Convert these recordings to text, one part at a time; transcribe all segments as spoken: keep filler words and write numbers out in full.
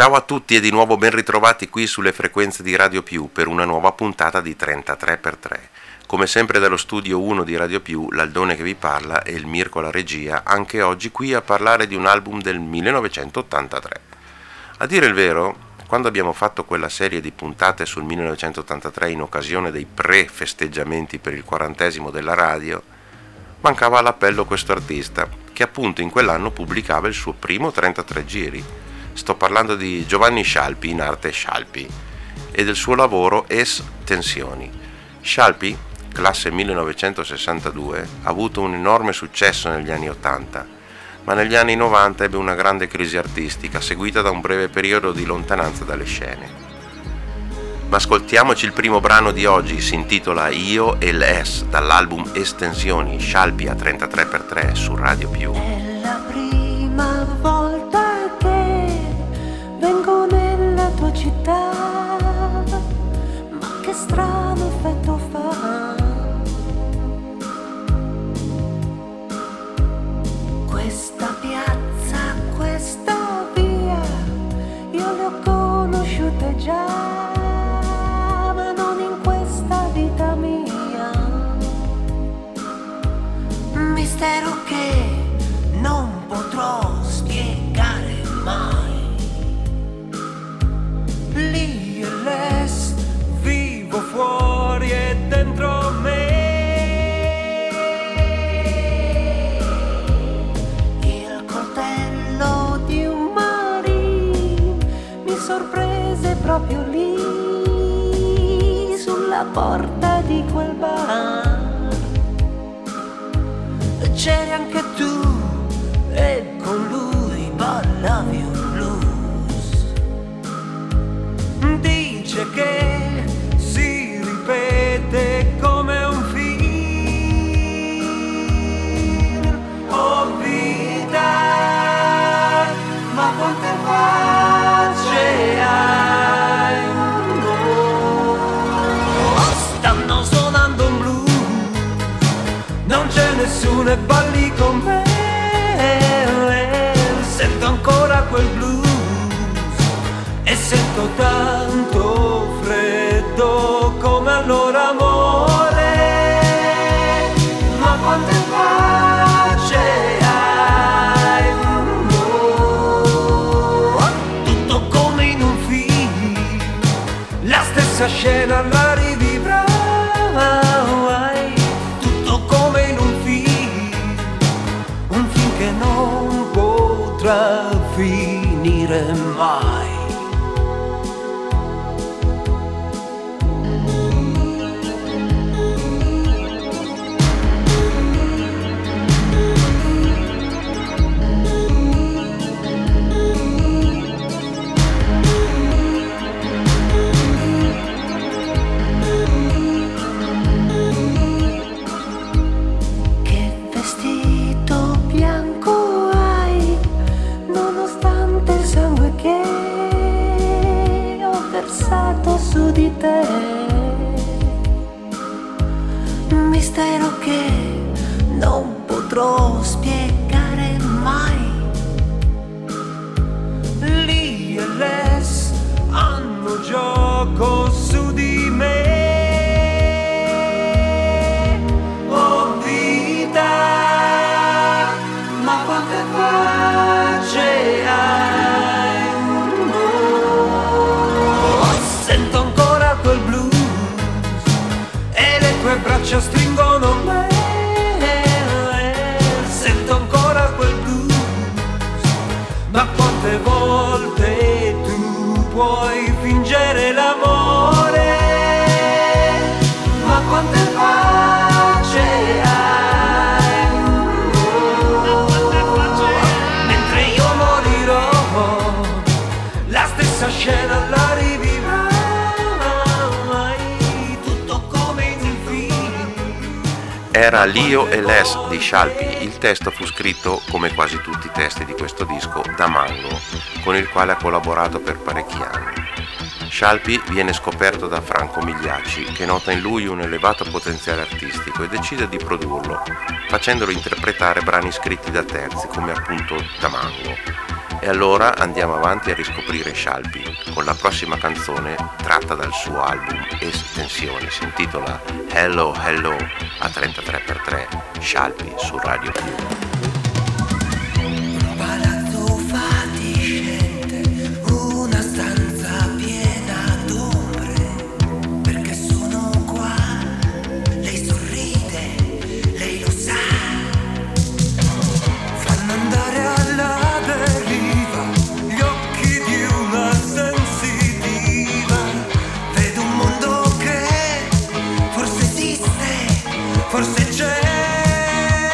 Ciao a tutti e di nuovo ben ritrovati qui sulle frequenze di Radio Più per una nuova puntata di trentatré per tre. Come sempre dallo studio uno di Radio Più, l'Aldone che vi parla e il Mirko alla regia, anche oggi qui a parlare di un album del millenovecentottantatré. A dire il vero, quando abbiamo fatto quella serie di puntate sul millenovecentottantatré in occasione dei pre-festeggiamenti per il quarantesimo della radio, mancava all'appello questo artista, che appunto in quell'anno pubblicava il suo primo trentatré giri. Sto parlando di Giovanni Scialpi, in arte Scialpi, e del suo lavoro Es Tensioni. Scialpi, classe millenovecentosessantadue, ha avuto un enorme successo negli anni ottanta, ma negli anni novanta ebbe una grande crisi artistica, seguita da un breve periodo di lontananza dalle scene. Ma ascoltiamoci il primo brano di oggi, si intitola Io e l'Es, dall'album Es Tensioni, Scialpi a trentatré per tre su Radio Più. È la prima volta vengo nella tua città, ma che strano effetto fa. Questa piazza, questa via, io le ho conosciute già, ma non in questa vita mia. Mistero che non potrò spiegare mai. Lì e l'es, vivo fuori e dentro me. Il coltello di un marine mi sorprese proprio lì, sulla porta di quel bar. C'eri anche tu e con lui ballavi un blues. Dice che si ripete come un film. Oh vita, ma quante facce hai? Oh, stanno suonando un blues, non c'è nessuno e balli con me. Sento ancora quel blues e sento tanto freddo come allora, amore. Ma quante facce hai? Oh, tutto come in un film, la stessa scena la rivivrà. Tutto come in un film, un film che non potrà finire mai. Su di te, mistero che non potrò spiegare mai. Lì e l'es hanno gioco su di me. Oh vita, ma quante facce hai? Tue braccia stringono me, sento ancora quel blues. Ma quante volte tu puoi fingere l'amore? Ma quante facce hai? Mentre io morirò, la stessa scena la rivivrà. Era L'Io e l'Es di Scialpi. Il testo fu scritto, come quasi tutti i testi di questo disco, da Mango, con il quale ha collaborato per parecchi anni. Scialpi viene scoperto da Franco Migliacci, che nota in lui un elevato potenziale artistico e decide di produrlo, facendolo interpretare brani scritti da terzi, come appunto da Mango. E allora andiamo avanti a riscoprire Scialpi con la prossima canzone tratta dal suo album Estensione, si intitola Hello Hello a trentatré per tre, Scialpi su Radio Più. Forse c'è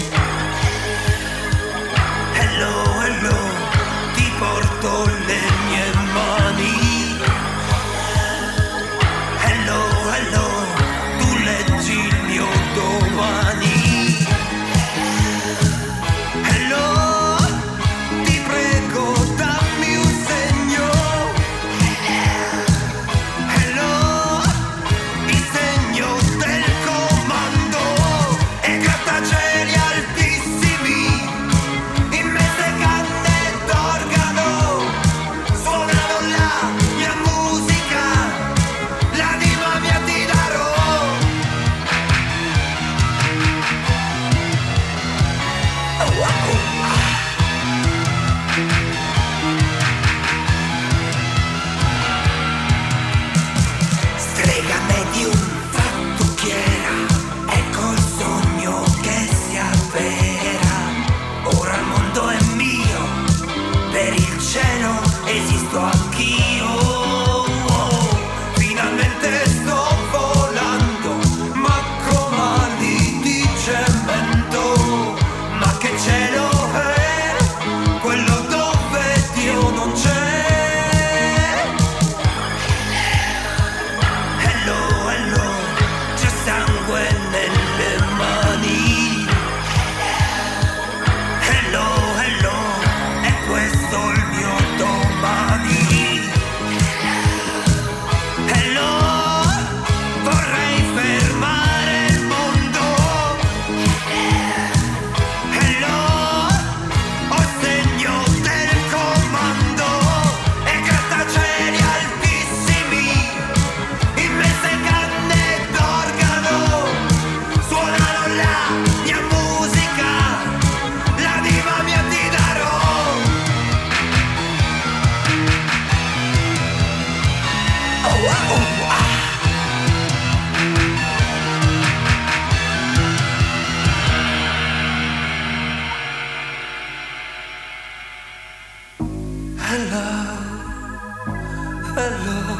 hello,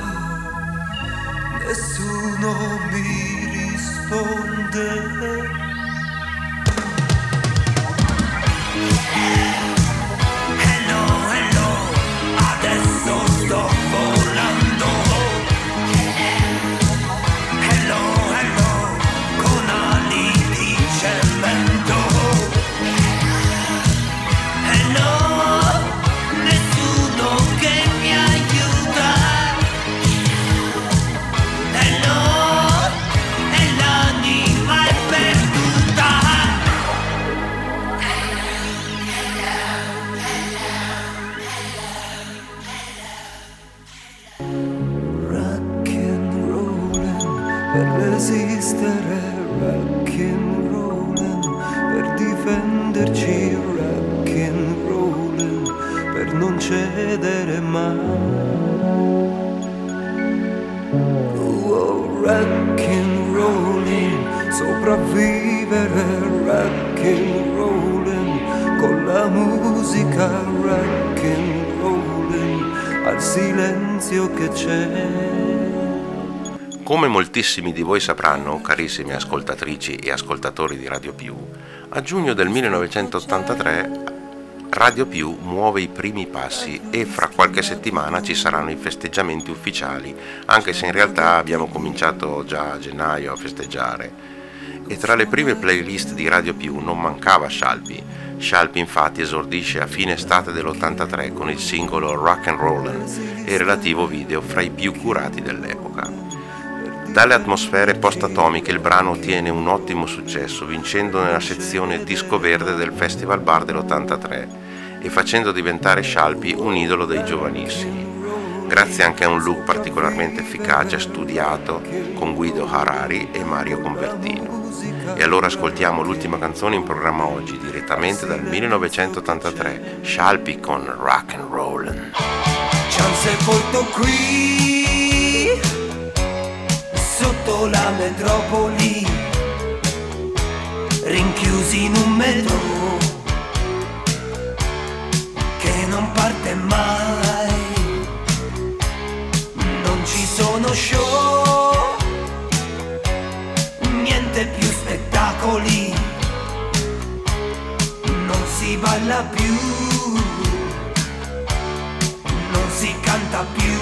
nessuno mi risponde. Hello, hello, adesso sto volando. Hello, hello, con ali di cemento. Hello, nessuno che mi aiuta. Hello, e l'anima è perduta. Rock and rollin' per resistere, rock and rollin' per difenderci, rock and rollin' per non cedere mai. Oh, rock and rollin', sopravvivere, rock and rollin', con la musica, rock and rollin', al silenzio che c'è. Come moltissimi di voi sapranno, carissime ascoltatrici e ascoltatori di Radio Più, a giugno del millenovecentottantatré Radio Più muove i primi passi e fra qualche settimana ci saranno i festeggiamenti ufficiali, anche se in realtà abbiamo cominciato già a gennaio a festeggiare. E tra le prime playlist di Radio Più non mancava Scialpi. Scialpi infatti esordisce a fine estate dell'ottantatré con il singolo Rock and Rollin' e il relativo video fra i più curati dell'epoca. Dalle atmosfere post-atomiche il brano ottiene un ottimo successo, vincendo nella sezione disco verde del Festival Bar dell'ottantatré e facendo diventare Scialpi un idolo dei giovanissimi, grazie anche a un look particolarmente efficace, studiato, con Guido Harari e Mario Convertino. E allora ascoltiamo l'ultima canzone in programma oggi, direttamente dal millenovecentottantatré, Scialpi con Rock and Rollin'. Ci han sepolto qui, sotto la metropoli, rinchiusi in un metro che non parte mai. Non ci sono show, niente più spettacoli, non si balla più, non si canta più.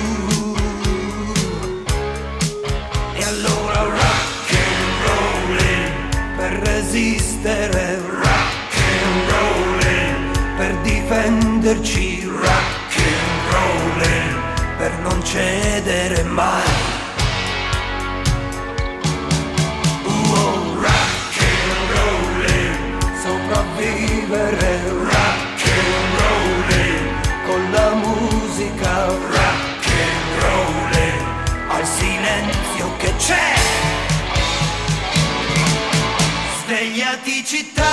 E allora rock and rollin', per resistere, rock and rollin', per difenderci, rock and rollin', per non cedere mai. Uh-oh, rock and rollin', sopravvivere, rock and rollin', con la musica, rock and rollin', al silenzio che c'è. Svegliati città,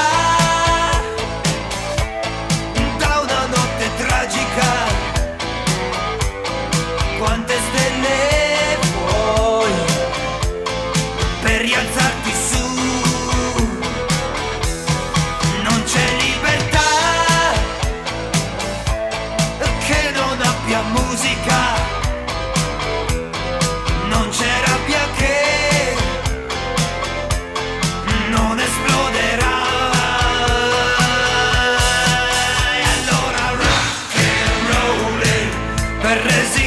da una notte tragica. Quante stelle vuoi per rialzarti su? Non c'è libertà che non abbia musica, non c'è rabbia che non esploderà. E allora rock and rollin', per resistere,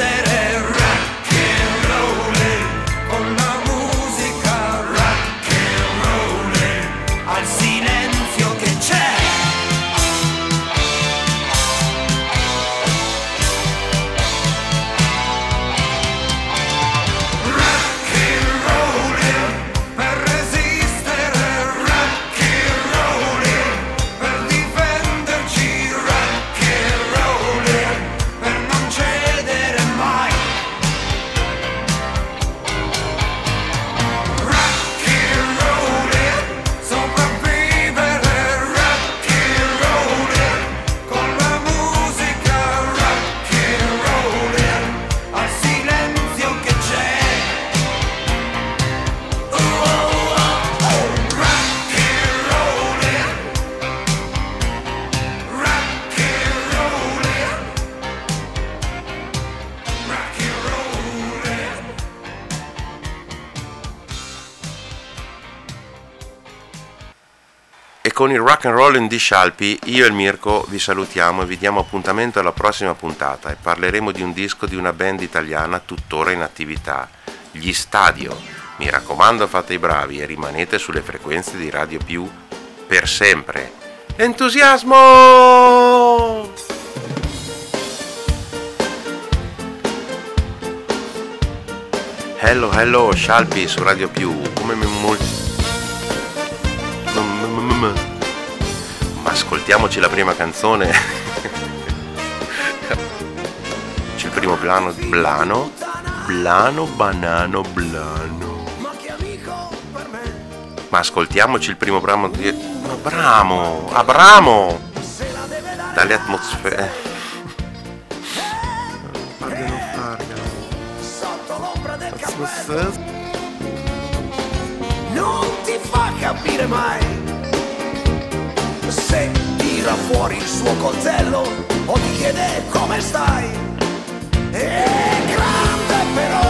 con il rock and rollin' di Scialpi, io e il Mirko vi salutiamo e vi diamo appuntamento alla prossima puntata e parleremo di un disco di una band italiana tuttora in attività, gli Stadio. Mi raccomando, fate i bravi e rimanete sulle frequenze di Radio Più per sempre. Entusiasmo! Hello, hello, Scialpi su Radio Più. Come mi molti... Ma ascoltiamoci la prima canzone. C'è il primo plano, blano, blano, banano, blano. Ma ascoltiamoci il primo brano di... Abramo, Abramo! Dalle atmosfere. Fargano, fargano. Atmosfere. Non ti fa capire mai se tira fuori il suo coltello o ti chiede come stai. È grande però